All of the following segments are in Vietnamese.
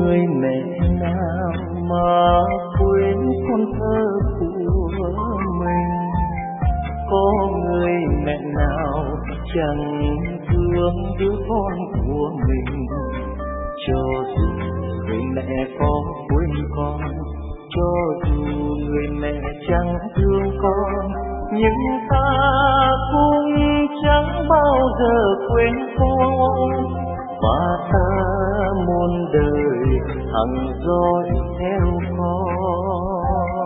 người mẹ nào mà quên con thơ của mình, có người mẹ nào chẳng thương đứa con của mình. Cho dù người mẹ có quên con, cho dù người mẹ chẳng thương con, nhưng ta cũng chẳng bao giờ quên con, và ta muôn đời hằng dõi theo con.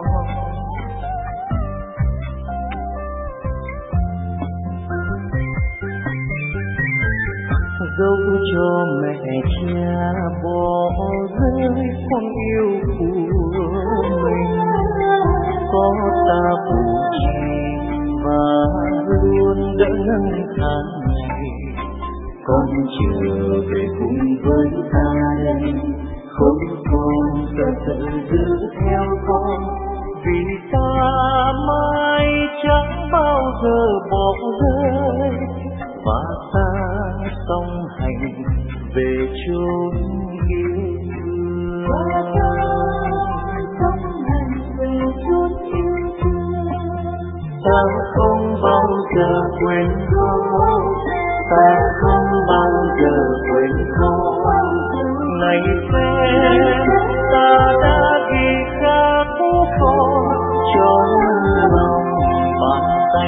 Dẫu cho mẹ cha bỏ rơi con yêu của mình, có ta phụ trì và luôn đỡ nâng tháng ngày. Con trở về cùng với ta đây, không còn sợ giữ theo con, vì ta mãi chẳng bao giờ bỏ rơi, và ta song hành về chốn yêu thương. Ta không bao giờ quên con, ta không bao giờ quên con. Ngày xưa ta đã ghi khắc con trong lòng bàn tay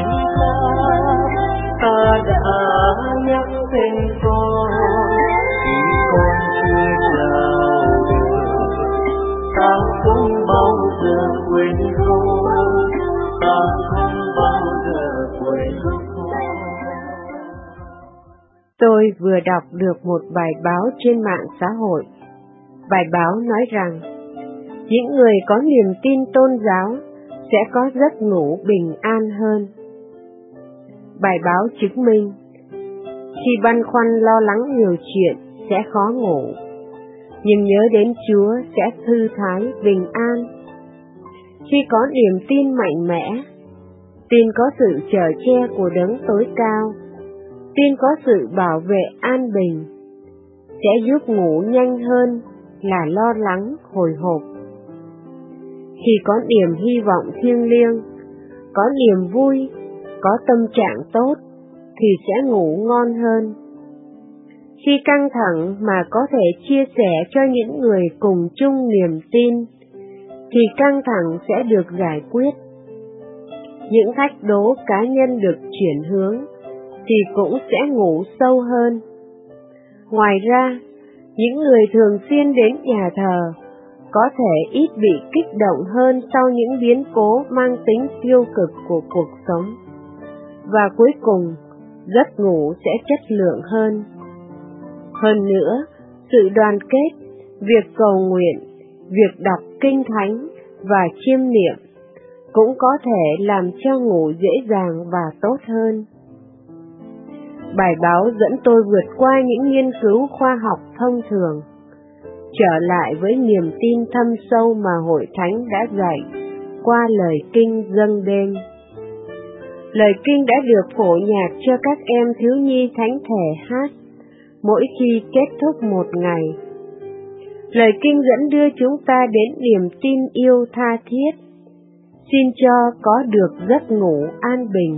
ta đã nhắc tên con khi con chưa chào đời. Ta không bao giờ quên con, ta không bao giờ quên con. Tôi vừa đọc được một bài báo trên mạng xã hội. Bài báo nói rằng những người có niềm tin tôn giáo sẽ có giấc ngủ bình an hơn. Bài báo chứng minh khi băn khoăn lo lắng nhiều chuyện sẽ khó ngủ, nhưng nhớ đến Chúa sẽ thư thái bình an. Khi có niềm tin mạnh mẽ, tin có sự chở che của Đấng Tối Cao, tin có sự bảo vệ an bình, sẽ giúp ngủ nhanh hơn là lo lắng hồi hộp. Khi có niềm hy vọng thiêng liêng, có niềm vui, có tâm trạng tốt, thì sẽ ngủ ngon hơn. Khi căng thẳng mà có thể chia sẻ cho những người cùng chung niềm tin, thì căng thẳng sẽ được giải quyết. Những thách đố cá nhân được chuyển hướng, thì cũng sẽ ngủ sâu hơn. Ngoài ra, những người thường xuyên đến nhà thờ có thể ít bị kích động hơn sau những biến cố mang tính tiêu cực của cuộc sống. Và cuối cùng, giấc ngủ sẽ chất lượng hơn. Hơn nữa, sự đoàn kết, việc cầu nguyện, việc đọc kinh thánh và chiêm niệm cũng có thể làm cho ngủ dễ dàng và tốt hơn. Bài báo dẫn tôi vượt qua những nghiên cứu khoa học thông thường, trở lại với niềm tin thâm sâu mà Hội Thánh đã dạy qua lời kinh dâng đêm. Lời kinh đã được phổ nhạc cho các em thiếu nhi thánh thể hát mỗi khi kết thúc một ngày. Lời kinh dẫn đưa chúng ta đến niềm tin yêu tha thiết, xin cho có được giấc ngủ an bình.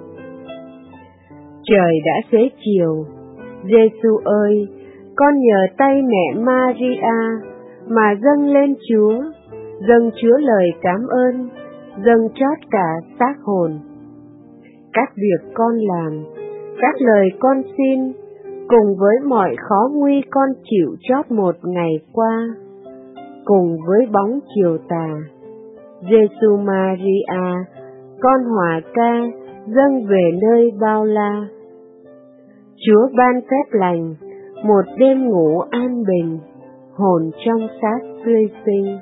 Trời đã xế chiều. Giêsu ơi, con nhờ tay mẹ Maria mà dâng lên Chúa, dâng Chúa lời cảm ơn, dâng chót cả xác hồn. Các việc con làm, các lời con xin, cùng với mọi khó nguy con chịu chót một ngày qua, cùng với bóng chiều tà. Giêsu Maria, con hòa ca, dâng về nơi bao la. Chúa ban phép lành, một đêm ngủ an bình, hồn trong xác tươi sinh.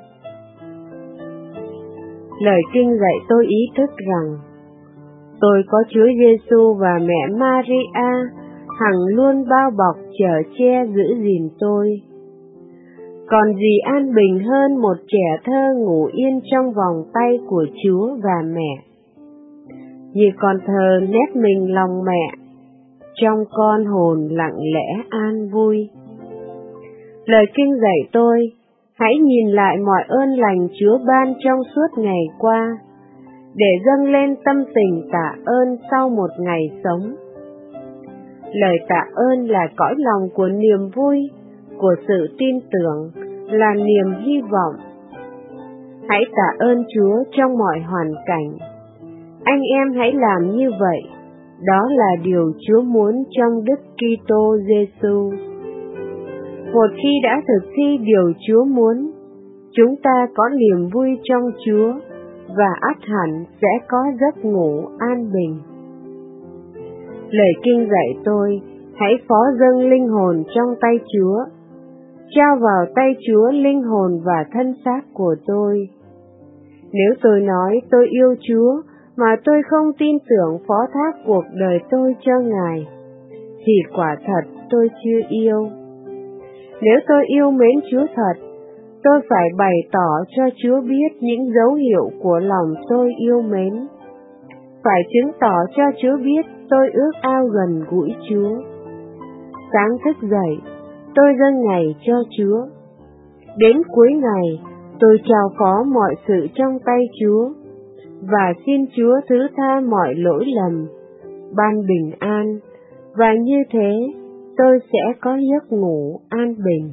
Lời kinh dạy tôi ý thức rằng, tôi có Chúa Giêsu và mẹ Maria hằng luôn bao bọc chở che giữ gìn tôi. Còn gì an bình hơn một trẻ thơ ngủ yên trong vòng tay của Chúa và mẹ. Như con thơ nép mình lòng mẹ, trong con hồn lặng lẽ an vui. Lời kinh dạy tôi, Hãy nhìn lại mọi ơn lành Chúa ban trong suốt ngày qua, để dâng lên tâm tình tạ ơn sau một ngày sống. Lời tạ ơn là cõi lòng của niềm vui, của sự tin tưởng, là niềm hy vọng. Hãy tạ ơn Chúa trong mọi hoàn cảnh. Anh em hãy làm như vậy, đó là điều Chúa muốn trong Đức Kitô Giêsu. Một khi đã thực thi điều Chúa muốn, chúng ta có niềm vui trong Chúa và ắt hẳn sẽ có giấc ngủ an bình. Lời Kinh dạy tôi, hãy phó dâng linh hồn trong tay Chúa, trao vào tay Chúa linh hồn và thân xác của tôi. Nếu tôi nói tôi yêu Chúa mà tôi không tin tưởng phó thác cuộc đời tôi cho Ngài, thì quả thật tôi chưa yêu. Nếu tôi yêu mến Chúa thật, tôi phải bày tỏ cho Chúa biết những dấu hiệu của lòng tôi yêu mến. Phải chứng tỏ cho Chúa biết tôi ước ao gần gũi Chúa. Sáng thức dậy, tôi dâng ngày cho Chúa. Đến cuối ngày, tôi trao phó mọi sự trong tay Chúa, và xin Chúa thứ tha mọi lỗi lầm, ban bình an, và như thế tôi sẽ có giấc ngủ an bình.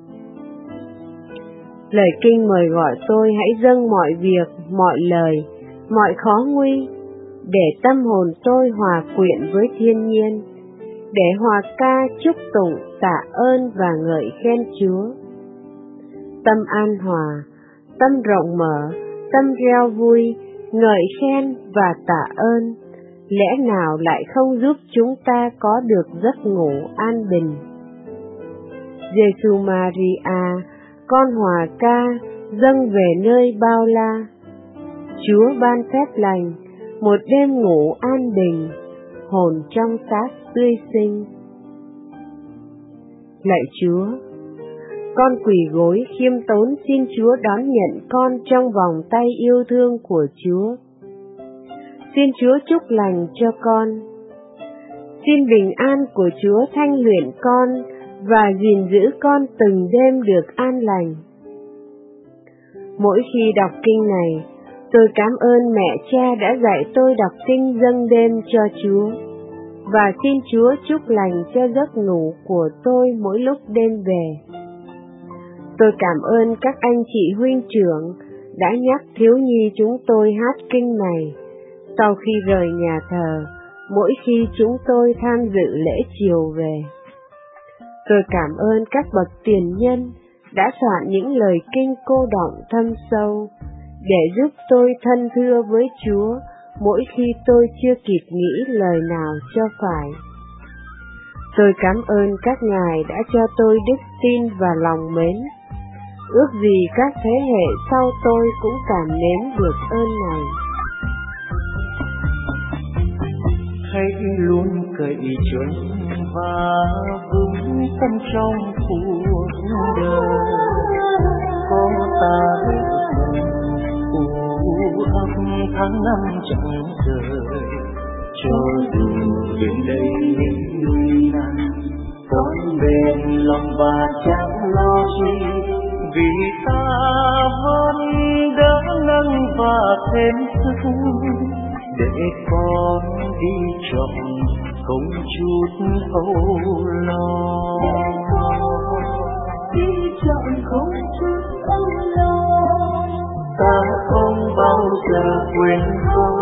Lời Kinh mời gọi tôi hãy dâng mọi việc, mọi lời, mọi khó nguy, để tâm hồn tôi hòa quyện với thiên nhiên, để hòa ca chúc tụng, tạ ơn và ngợi khen Chúa. Tâm an hòa, tâm rộng mở, tâm reo vui, ngợi khen và tạ ơn, lẽ nào lại không giúp chúng ta có được giấc ngủ an bình? Giêsu Maria, con hòa ca, dâng về nơi bao la. Chúa ban phép lành, một đêm ngủ an bình, hồn trong xác tươi sinh. Lạy Chúa, con quỳ gối khiêm tốn xin Chúa đón nhận con trong vòng tay yêu thương của Chúa. Xin Chúa chúc lành cho con. Xin bình an của Chúa thanh luyện con và gìn giữ con từng đêm được an lành. Mỗi khi đọc kinh này, tôi cảm ơn mẹ cha đã dạy tôi đọc kinh dâng đêm cho Chúa, và xin Chúa chúc lành cho giấc ngủ của tôi mỗi lúc đêm về. Tôi cảm ơn các anh chị huynh trưởng đã nhắc thiếu nhi chúng tôi hát kinh này sau khi rời nhà thờ, mỗi khi chúng tôi tham dự lễ chiều về. Tôi cảm ơn các bậc tiền nhân đã soạn những lời kinh cô đọng thâm sâu, để giúp tôi thân thưa với Chúa mỗi khi tôi chưa kịp nghĩ lời nào cho phải. Tôi cảm ơn các ngài đã cho tôi đức tin và lòng mến. Ước gì các thế hệ sau tôi cũng cảm nếm được ơn này. Hãy luôn cậy chuẩn và vững tâm trong cuộc đời. Có ta ấp tháng năm chẳng rời, cho dù đến đây nguy nan, con bền lòng và chẳng lo chi, vì ta vẫn đỡ nâng và thêm sức để con đi trọn không chút âu lo. Đi trọn không chút âu lo, ta không bao giờ quên con.